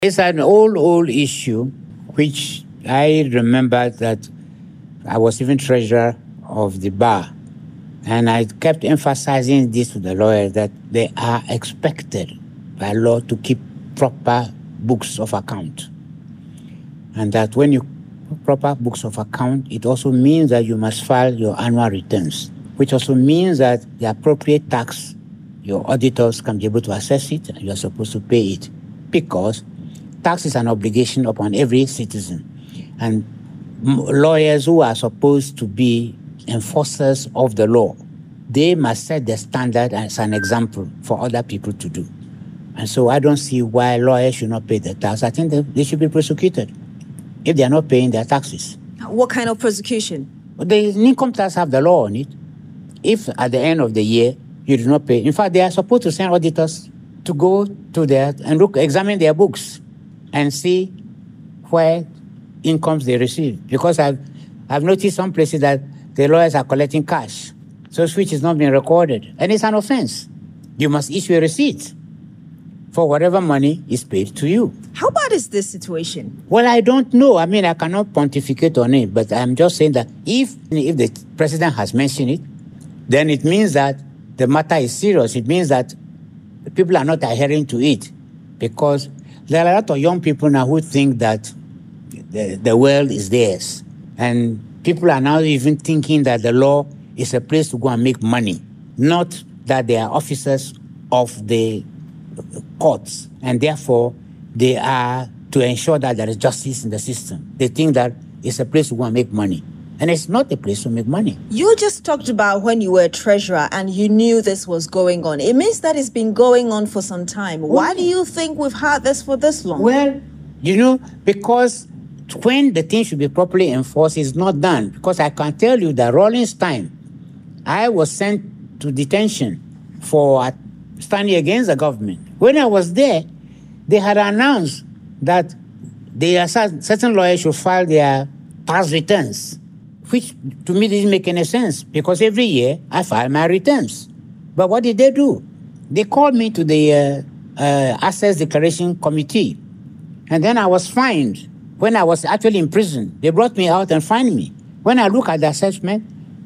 It's an old issue, which I remember that I was even treasurer of the bar. And I kept emphasizing this to the lawyers that they are expected by law to keep proper books of account. And that when you proper books of account, it also means that you must file your annual returns, which also means that the appropriate tax, your auditors can be able to assess it and you are supposed to pay it, because tax is an obligation upon every citizen. And lawyers who are supposed to be enforcers of the law, they must set the standard as an example for other people to do. And so I don't see why lawyers should not pay the tax. I think they should be prosecuted if they are not paying their taxes. What kind of prosecution? The income tax have the law on it. If at the end of the year you do not pay, in fact, they are supposed to send auditors to go to their and examine their books and see where incomes they receive. Because I've noticed some places that the lawyers are collecting cash, so which is not being recorded, and it's an offense. You must issue a receipt for whatever money is paid to you. How bad is this situation? Well, I don't know. I mean, I cannot pontificate on it, but I'm just saying that if the president has mentioned it, then it means that the matter is serious. It means that people are not adhering to it, because there are a lot of young people now who think that the world is theirs. And people are now even thinking that the law is a place to go and make money, not that they are officers of the courts, and therefore they are to ensure that there is justice in the system. They think that it's a place to go and make money, and it's not a place to make money. You just talked about when you were treasurer and you knew this was going on. It means that it's been going on for some time. Why do you think we've had this for this long? Well, because when the thing should be properly enforced, it's not done. Because I can tell you that Rawlings time, I was sent to detention for standing against the government. When I was there, they had announced that certain lawyers should file their tax returns, which to me didn't make any sense, because every year I file my returns. But what did they do? They called me to the Assets Declaration Committee, and then I was fined. When I was actually in prison, they brought me out and fined me. When I look at the assessment,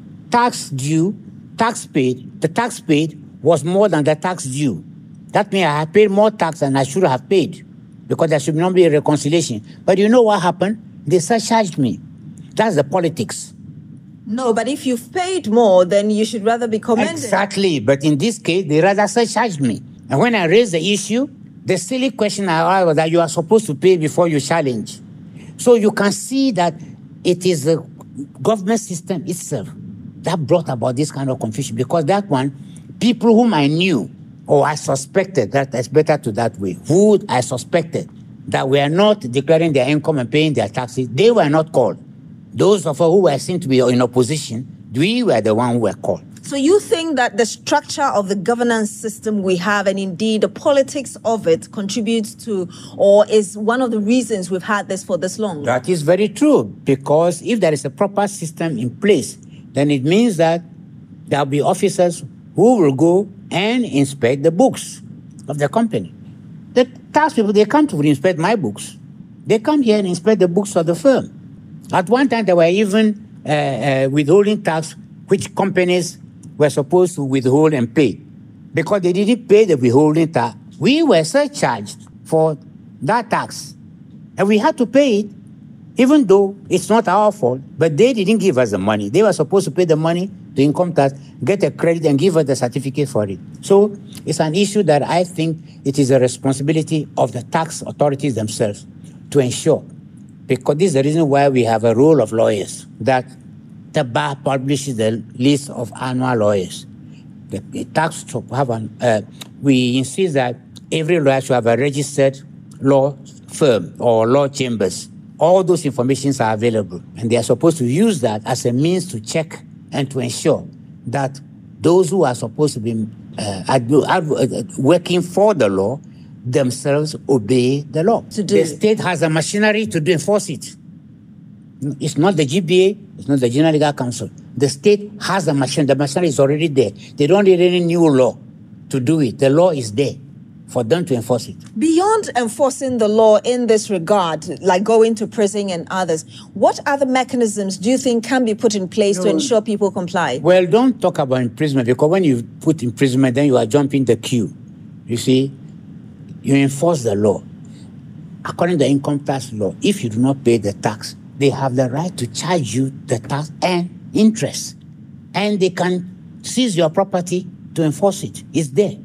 tax due, tax paid, the tax paid was more than the tax due. That means I have paid more tax than I should have paid, because there should not be a reconciliation. But you know what happened? They surcharged me. That's the politics. No, but if you've paid more, then you should rather be commended. Exactly. But in this case, they rather surcharged me. And when I raised the issue, the silly question I asked was that you are supposed to pay before you challenge. So you can see that it is the government system itself that brought about this kind of confusion, because that one, people whom I knew or I suspected, that it's better to that way, who I suspected that were not declaring their income and paying their taxes, they were not called. Those of us who were seen to be in opposition, we were the ones who were called. So you think that the structure of the governance system we have, and indeed the politics of it, contributes to, or is one of the reasons we've had this for this long? That is very true, because if there is a proper system in place, then it means that there will be officers who will go and inspect the books of the company. The tax people, they come to inspect my books. They come here and inspect the books of the firm. At one time, there were even withholding tax, which companies were supposed to withhold and pay. Because they didn't pay the withholding tax, we were surcharged for that tax. And we had to pay it, even though it's not our fault, but they didn't give us the money. They were supposed to pay the money, the income tax, get a credit, and give us the certificate for it. So it's an issue that I think it is a responsibility of the tax authorities themselves to ensure. Because this is the reason why we have a role of lawyers, that the bar publishes the list of annual lawyers. The tax should have we insist that every lawyer should have a registered law firm or law chambers. All those informations are available, and they are supposed to use that as a means to check and to ensure that those who are supposed to be working for the law themselves obey the law. The state has a machinery to enforce it. It's not the GBA, it's not the General Legal Council. The state has a machine. The machinery is already there. They don't need any new law to do it. The law is there for them to enforce it. Beyond enforcing the law in this regard, like going to prison and others, what other mechanisms do you think can be put in place to ensure people comply? Well, don't talk about imprisonment, because when you put imprisonment, then you are jumping the queue. You see, you enforce the law. According to the income tax law, if you do not pay the tax, they have the right to charge you the tax and interest. And they can seize your property to enforce it. It's there.